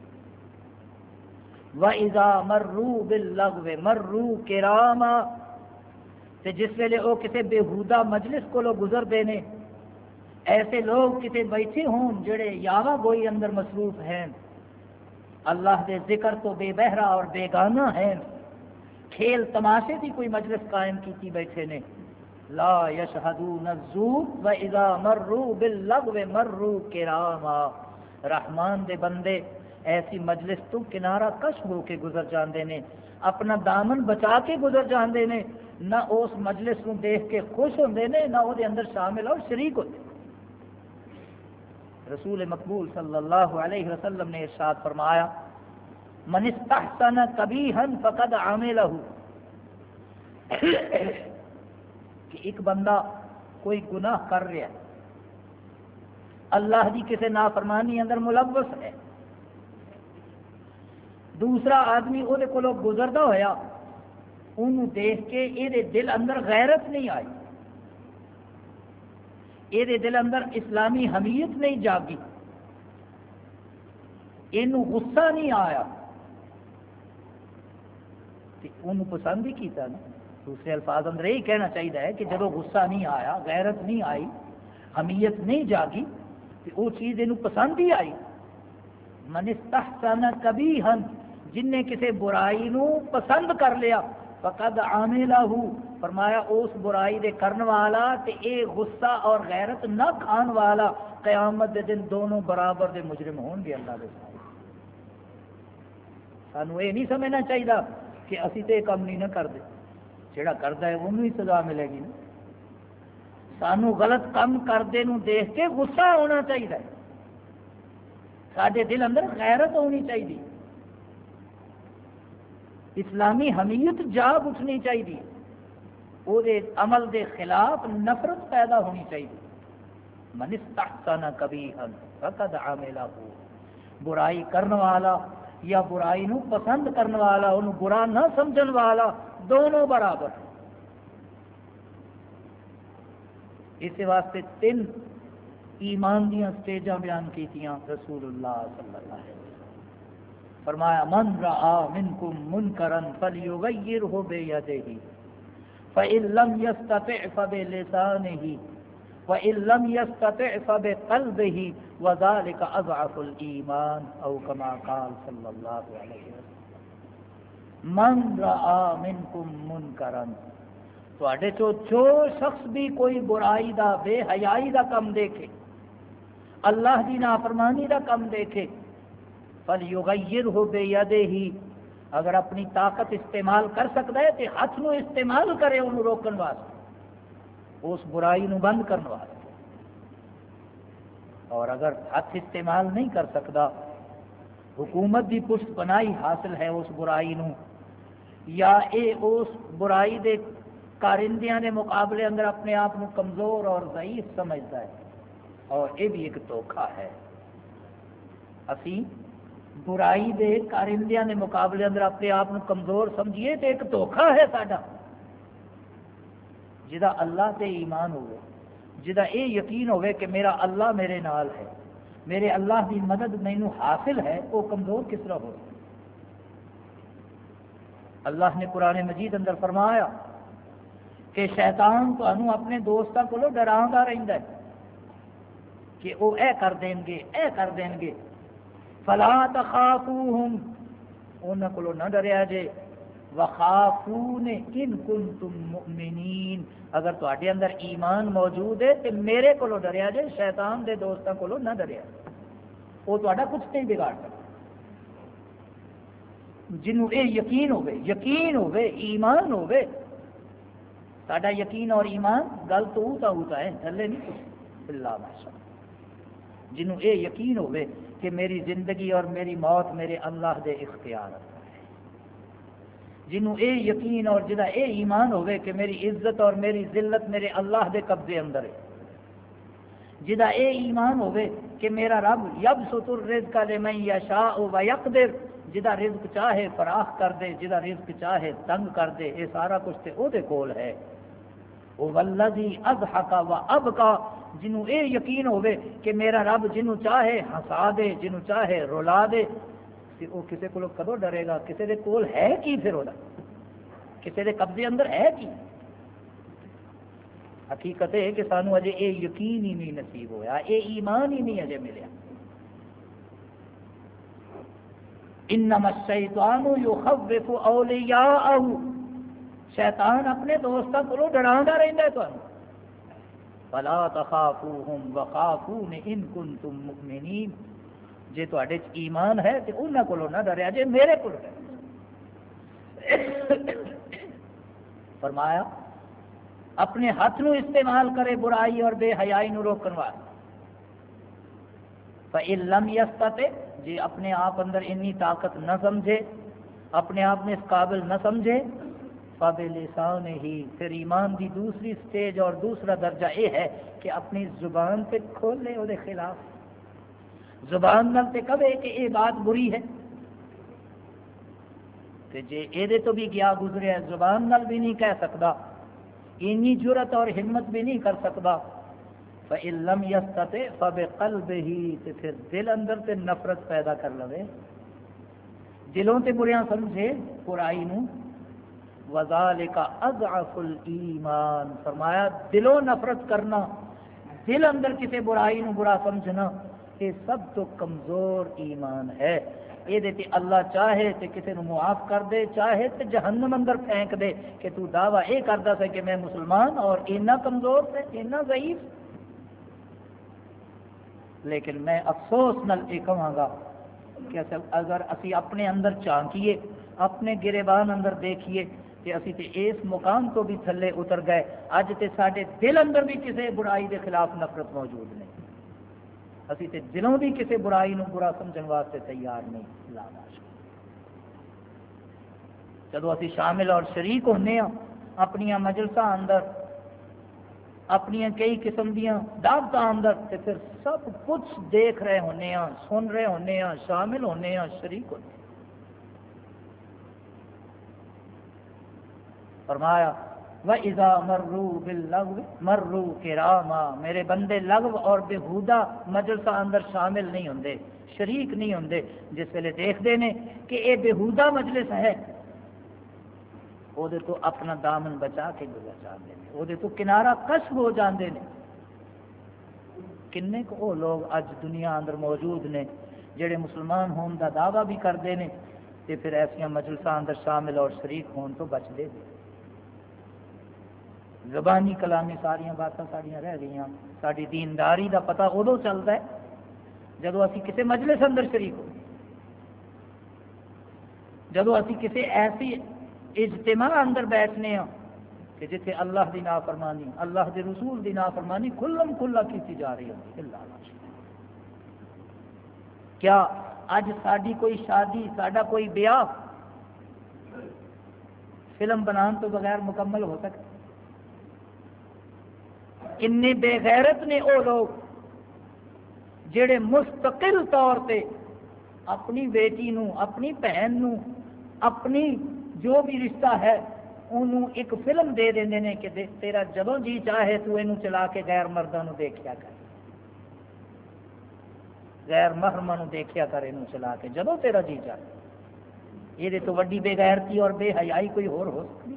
وَإِذَا مَرُّوا بِاللَّغْوِ مَرُّوا كِرَامًا، تے جس ویلے وہ کسی بےہودہ مجلس کو گزرتے ہیں، ایسے لوگ کتے بیٹھے ہون جڑے یاوا گوئی اندر مصروف ہیں، اللہ دے ذکر تو بے بہرا اور بیگانہ ہیں، کھیل تماشے کی کوئی مجلس قائم کی بیٹھے نے. لا یشہدون الزور وَإِذَا مَرُّوا بِاللَّغْوِ مَرُّوا كِرَامًا، رحمان دے بندے ایسی مجلس تو کنارہ کش ہو کے گزر جاندے نے، اپنا دامن بچا کے گزر جاندے نے، نہ اس مجلس کو دیکھ کے خوش ہوندے نے، نہ وہ دے اندر شامل اور شریک ہوتے. رسول مقبول صلی اللہ علیہ وسلم نے ارشاد فرمایا من استحسن قبیحا فقد عملہ، کہ ایک بندہ کوئی گناہ کر رہا ہے، اللہ کی کسی نافرمانی اندر ملوث ہے، دوسرا آدمی وہ گزرتا ہوا انہوں دیکھ کے یہ دل اندر غیرت نہیں آئی، یہ دل اندر اسلامی حمیت نہیں جاگی، یہ غصہ نہیں آیا، انہوں پسند ہی کیتا نا. دوسرے الفاظ اندر یہی کہنا چاہیے کہ جب غصہ نہیں آیا، غیرت نہیں آئی، حمیت نہیں جاگی، تو وہ چیز یہ پسند ہی آئی. من استحسن قبیحا، جن نے کسی برائی نو پسند کر لیا، فقد عاملہ، فرمایا اس برائی دے کرن والا تے اے غصہ اور غیرت نہ کھان والا قیامت دے دن دونوں برابر دے مجرم ہون گے اللہ دے سامنے. سانو یہ نہیں سمجھنا چاہیے کہ اسی تے کام نہیں نہ کرتے، جڑا کرتا ہے انہوں ہی سزا ملے گی. سانو غلط کام کرتے نو دیکھ کے غصہ ہونا چاہیے، سارے دل اندر غیرت ہونی چاہیے، اسلامی حمیت جاگ اٹھنی چاہیے، وہ عمل دے خلاف نفرت پیدا ہونی چاہیے. من استحسن قبیحا فقد عملہ، برائی کرنے والا یا برائی نو پسند کرنے والا، انہوں برا نہ سمجھن والا، دونوں برابر. اس واسطے 3 ایمان دیاں سٹیجاں بیان کیتیاں رسول اللہ صلی اللہ علیہ وسلم. فرمایا من رآ منکم منکرا فلیغیرہ بیدہ فإن لم يستطع فبلسانہ وإن لم يستطع فبقلبہ وذلك اضعف الایمان او کما قال صلی اللہ علیہ وسلم. من رآ منکم منکرا، تواڈے چو جو شخص بھی کوئی برائی دا، بے حیائی دا کم دیکھے، اللہ دی نافرمانی دا کم دیکھے، فلیغیرہ بیدہ، اگر اپنی طاقت استعمال کر سکتا ہے تو ہاتھ نو استعمال کرے انہوں روکن واسطے، اس برائی نو بند کرنے واسطے. اور اگر ہاتھ استعمال نہیں کر سکتا، حکومت دی پشت پناہی حاصل ہے اس برائی نو، یا اے اس برائی دے کارندیاں دے مقابلے اندر اپنے آپ کو کمزور اور ضعیف سمجھتا ہے، اور یہ بھی ایک دھوکھا ہے. اسی برائی دے کارندیاں دے مقابلے اندر اپنے آپ کو کمزور سمجھیے تو ایک دھوکھا ہے ساڈا. جدا اللہ تے ایمان ہوئے، جدا اے یقین ہوئے کہ میرا اللہ میرے نال ہے، میرے اللہ کی مدد مینو حاصل ہے، وہ کمزور کس طرح ہو سکتا. اللہ نے قرآن مجید اندر فرمایا کہ شیطان تو اپنے دوستوں کو ڈراؤندا رہندا ہے کہ وہ اے کر دیں گے، اے کر دیں گے. فلا تخافوہم، انہاں کولوں نہ ڈریا جے وخافون ان کنتم مؤمنین اگر تواڈے اندر ایمان موجود ہے تے میرے کولوں ڈریا جے شیطان دے دوستاں کولوں نہ ڈریا وہ تواڈا کچھ نہیں بگاڑ سکتا جنوں اے یقین ہوے ایمان ہوے ساڈا یقین اور ایمان گل تو ہوتا ہے تھلے نہیں کچھ اللہ ماشاء جنوں اے یقین ہوے کہ میری زندگی اور میری موت میرے اللہ دے اختیار ہے جنوں اے یقین اور جدا اے ایمان ہوے کہ میری عزت اور میری ذلت میرے اللہ دے قبضے اندر ہے جدا اے ایمان ہوے کہ میرا رب یبسط الرزق لمن یشاء ویقدر جدا رزق چاہے فراخ کر دے جدا رزق چاہے تنگ کر دے یہ سارا کچھ تے او دے کول ہے والذی اضحک وابکا جنوں اے یقین ہوے کہ میرا رب جنوں چاہے ہنسا دے جنوں چاہے رلا دے وہ کسی کو کدو ڈرے گا کسی دے کول ہے کی پھر وہ کسی دے قبضے اندر ہے کی حقیقت ہے کہ سانو اجے اے یقین ہی نہیں نصیب ہویا اے ایمان ہی نہیں اجے ملیا انما الشیطان یخوف اولیاءہ شیطان اپنے دوستوں کو ڈرانا رہتا ہے تمہیں فلا تخافوہم وخافون ان کنتم مؤمنین جے تواڈے وچ ایمان ہے تے انہاں کولوں نہ ڈریا جے میرے کولوں ڈریا فرمایا اپنے ہاتھ نو استعمال کرے برائی اور بے حیائی نو روکن واسطے فإن لم يستطع جے اپنے آپ اندر انی طاقت نہ سمجھے اپنے آپ میں اس قابل نہ سمجھے فبلسانہ پھر ایمان دی دوسری سٹیج اور دوسرا درجہ یہ ہے کہ اپنی زبان پہ کھولے وہ خلاف زبان نال تے کہے کہ یہ بات بری ہے تے جے یہ تو بھی گیا گزریا زبان نال بھی نہیں کہہ سکتا انی جرت اور ہمت بھی نہیں کر سکتا فإن لم يستطع فبقلبه تے پھر دل اندر تے نفرت پیدا کر لوے دلوں تے بریاں سمجھے برائی نو وذالک اضعف الایمان فرمایا دلوں نفرت کرنا دل اندر کسی برائی نو برا سمجھنا یہ سب تو کمزور ایمان ہے یہ دیتی اللہ چاہے تے کسی نو معاف کر دے چاہے تے جہنم اندر پھینک دے کہ تو دعویٰ یہ کردا ہے کہ میں مسلمان اور اتنا کمزور ہے اتنا ضعیف لیکن میں افسوس نال یہ کہاں گا کہ اگر اسی اپنے اندر چانکیے اپنے گریبان اندر دیکھیے کہ اسی تے اس مقام تو بھی تھلے اتر گئے اج تے ساڈے دل اندر بھی کسی برائی دے خلاف نفرت موجود نہیں اسی تے دلوں بھی کسی برائی نو برا سمجھن واسطے تیار نہیں لا ماشاء جدو اسی شامل اور شریک ہونے ہاں اپنی مجلساں اندر اپنی کئی قسم دیاں دعوتاں اندر تے پھر سب کچھ دیکھ رہے ہونے ہاں سن رہے ہونے ہاں شامل ہونے ہاں شریک ہونے فرمایا وَإِذَا مَرُّوا بِاللَّغْوِ مَرُّوا كِرَامًا میرے بندے لغو اور بےہودہ مجلساں اندر شامل نہیں ہوندے شریک نہیں ہوندے جس ویلے دیکھتے ہیں کہ یہ بےہودہ مجلس ہے وہ تو اپنا دامن بچا کے گزر جاتے ہیں وہ تو کنارہ کش ہو جاندے نے کنے کو وہ لوگ اج دنیا اندر موجود نے جڑے مسلمان ہون دا دعویٰ بھی کرتے ہیں تے پھر ایسا مجلساں اندر شامل اور شریک ہون تو بچتے ہیں زبانی کلامی ساریاں باتاں ساڑیاں رہ گئی ساری دینداری دا پتہ ادو چلتا ہے جدو اسی کسی مجلس اندر شریک ہو جدو اسی کسی ایسی اجتماع اندر بیٹھنے ہاں کہ جتنے اللہ دی نافرمانی اللہ دے رسول دی نافرمانی کھلم کھلا کی جا رہی ہوتی اللہ کیا اج ساری کوئی شادی ساڈا کوئی بیاہ فلم بنان تو بغیر مکمل ہو سکتا کنے بے غیرت نے وہ لوگ جڑے مستقل طور پہ اپنی بیٹی نو اپنی بہن نو اپنی جو بھی رشتہ ہے انہوں ایک فلم دے دیں نے کہ تیرا جدوں جی چاہے تو اینو چلا کے غیر مردوں نو دیکھیا کر غیر محرماں نو دیکھیا کر اینو چلا کے جدوں تیرا جی چاہے یہ تو وڈی بے غیرتی اور بے حیائی کوئی اور ہو سکتی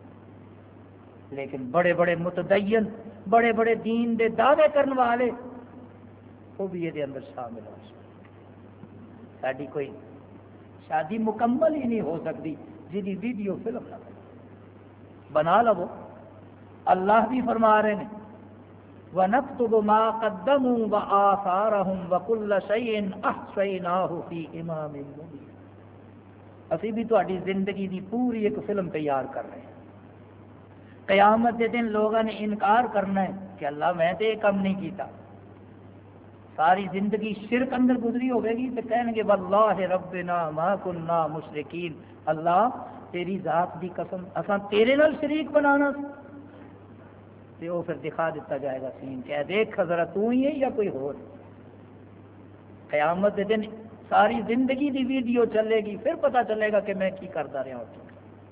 لیکن بڑے بڑے متدین بڑے بڑے دین دے دعوے کرنے والے وہ بھی یہ اندر شامل ہو ساری کوئی شادی مکمل ہی نہیں ہو سکتی جی ویڈیو فلم نہ بنا لو. اللہ بھی فرما رہے ہیں وَنَكْتُبُ مَا قَدَّمُوا وَآثَارَهُمْ وَكُلَّ شَيْءٍ أَحْصَيْنَاهُ فِي إِمَامٍ مُبِينٍ. اسی بھی تہاڈی زندگی دی پوری ایک فلم تیار کر رہے ہیں. قیامت کے دن لوگوں نے انکار کرنا ہے کہ اللہ میں تو یہ کام نہیں کیتا. ساری زندگی شرک اندر گزری ہوئے گی تو کہیں گے واللہ ربنا ما کننا مشرکین. اللہ تیری ذات دی قسم اساں تیرے نال شریک بنانا تے وہ پھر دکھا دیتا جائے گا سین کہ دیکھ ذرا تو ہی ہے یا کوئی اور. قیامت کے دن ساری زندگی دی ویڈیو چلے گی پھر پتہ چلے گا کہ میں کی کرتا رہا ہوں.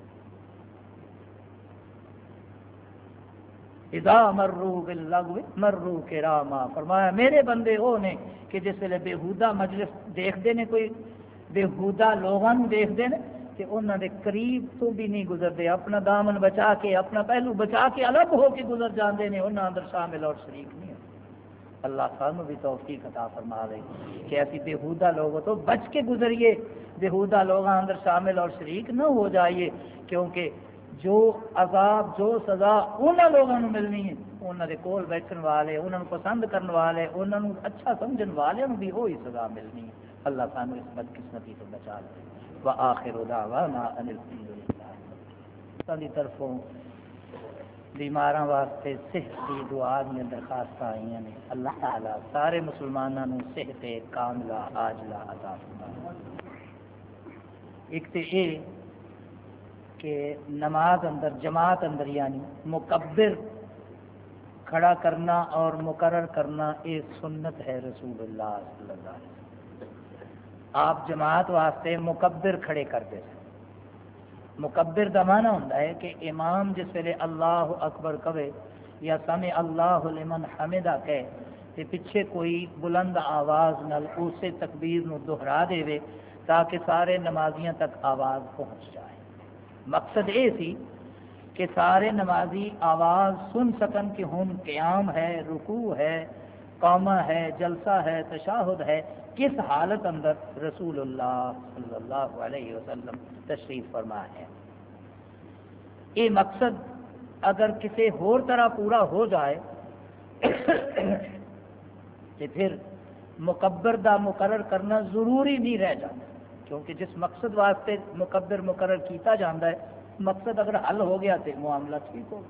اذا مروا باللغو مروا کراما. فرمایا میرے بندے وہ نے کہ جس ویلے بےہودہ مجلس دیکھتے ہیں کوئی بےہودہ لوگوں دیکھتے ہیں کہ انہوں نے قریب تو بھی نہیں گزرتے. اپنا دامن بچا کے اپنا پہلو بچا کے الگ ہو کے گزر جاتے ہیں. انہوں اندر شامل اور شریک نہیں. اللہ سانو بھی توفیق عطا فرما دے کہ ایسی بےہودہ لوگوں تو بچ کے گزریے. بےہودہ لوگوں اندر شامل اور شریک نہ ہو جائیے کیونکہ جو عذاب جو سزا انہوں لوگوں کو ملنی ہے انہوں کے کول بیٹھن والے انہوں پسند کرنے والے انہوں اچھا سمجھن والوں بھی وہی سزا ملنی ہے. اللہ سانو اس بدقسمتی تو بچا لے. وآخر دعوانا ان الحمد للہ. کی طرفوں بیماراں واسطے صحت کی دعا میں درخواست آئی ہیں. اللہ تعالیٰ سارے مسلمانوں صحت کاملہ عاجلہ عطا فرمائے. ایک تو یہ کہ نماز اندر جماعت اندر یعنی مکبر کھڑا کرنا اور مقرر کرنا یہ سنت ہے رسول اللہ صلی اللہ علیہ وسلم. آپ جماعت واسطے مکبر کھڑے کرتے ہیں. مکبر کا معنی ہوتا ہے کہ امام جس ویلے اللہ اکبر کہے یا سمع اللہ لمن حمدہ کہے تو پیچھے کوئی بلند آواز نال اسے تکبیر نو دہرا دے تاکہ سارے نمازیاں تک آواز پہنچ جائے. مقصد یہ سی کہ سارے نمازی آواز سن سکن کہ ہن قیام ہے رکوع ہے قامہ ہے جلسہ ہے تشاہد ہے کس حالت اندر رسول اللہ صلی اللہ علیہ وسلم تشریف فرما ہے. یہ مقصد اگر کسی اور طرح پورا ہو جائے تو پھر مکبر دا مقرر کرنا ضروری نہیں رہ جاتا کیونکہ جس مقصد واسطے مکبر مقرر کیتا جاتا ہے مقصد اگر حل ہو گیا تو معاملہ ٹھیک ہو.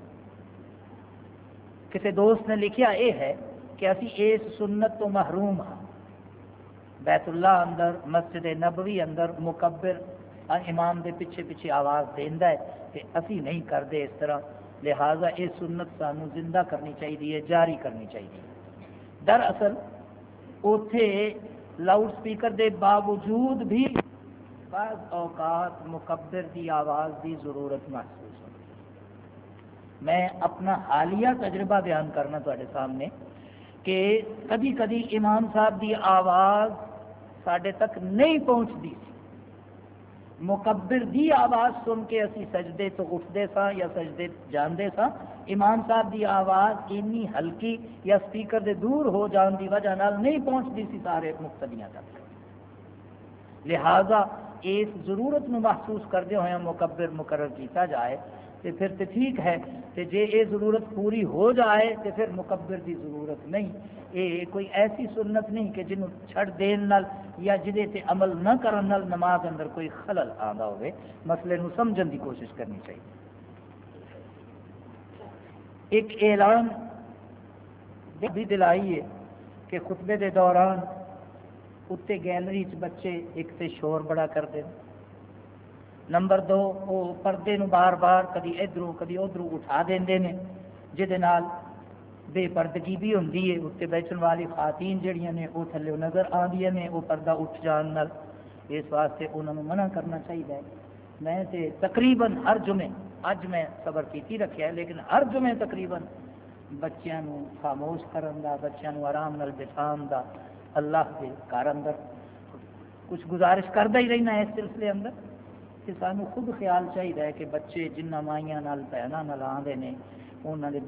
کسی دوست نے لکھیا یہ ہے کہ اسی اس سنت تو محروم ہاں. بیت اللہ اندر مسجد نبوی اندر مکبر امام دے پیچھے پیچھے آواز دیندا ہے کہ اسی نہیں کرتے اس طرح. لہذا یہ سنت سانو زندہ کرنی چاہیے جاری کرنی چاہیے. دراصل اوتھے لاؤڈ سپیکر دے باوجود بھی بعض اوقات مکبر دی آواز دی ضرورت محسوس ہوتی ہے. میں اپنا حالیہ تجربہ بیان کرنا تواڈے سامنے کہ کبھی کبھی امام صاحب دی آواز ساڈے تک نہیں پہنچتی. مکبر دی آواز سن کے اسی سجدے تو اٹھتے سا یا سجدے جاندے سا. امام صاحب دی آواز اینی ہلکی یا سپیکر دے دور ہو جان دی وجہ نال نہیں پہنچتی سی سارے مقتدیاں تک. لہذا اس ضرورت نو محسوس کردے ہوئے مکبر مقرر کیتا جائے تو پھر تو ٹھیک ہے. تو جے یہ ضرورت پوری ہو جائے تو پھر مکبر دی ضرورت نہیں. یہ کوئی ایسی سنت نہیں کہ جنہوں چھڑ دین نال یا جدے تے عمل نہ کرن نال نماز اندر کوئی خلل آندا ہوئے. مسئلے نو سمجھن دی کوشش کرنی چاہیے. ایک اعلان بھی دلائی ہے کہ خطبے دے دوران اتنے گیلری چ بچے ایک تے شور بڑا کرتے ہیں. نمبر 2 وہ پردے نو بار بار کدی ادھروں کدی ادھروں اٹھا دیندے نے جہدے نال بے پردگی بھی ہوندی ہے. اتنے بیٹھن والی خواتین جڑیاں نے وہ تھلے نظر آندیاں نے وہ پردہ اٹھ جان نال. اس واسطے انہوں نے منع کرنا چاہیے. میں تے تقریباً ہر جمعے اج میں صبر کیتی رکھیا ہے لیکن ہر جمعے تقریباً بچیاں نو خاموش کرن دا بچیاں نو آرام نال بٹھان دا اللہ کے گھر اندر کچھ گزارش کردا ہی رہنا ہے اس سلسلے اندر کہ سانو خود خیال چاہیے کہ بچے جنہ مائیاں نال بہناں نال آندے نے انہاں دے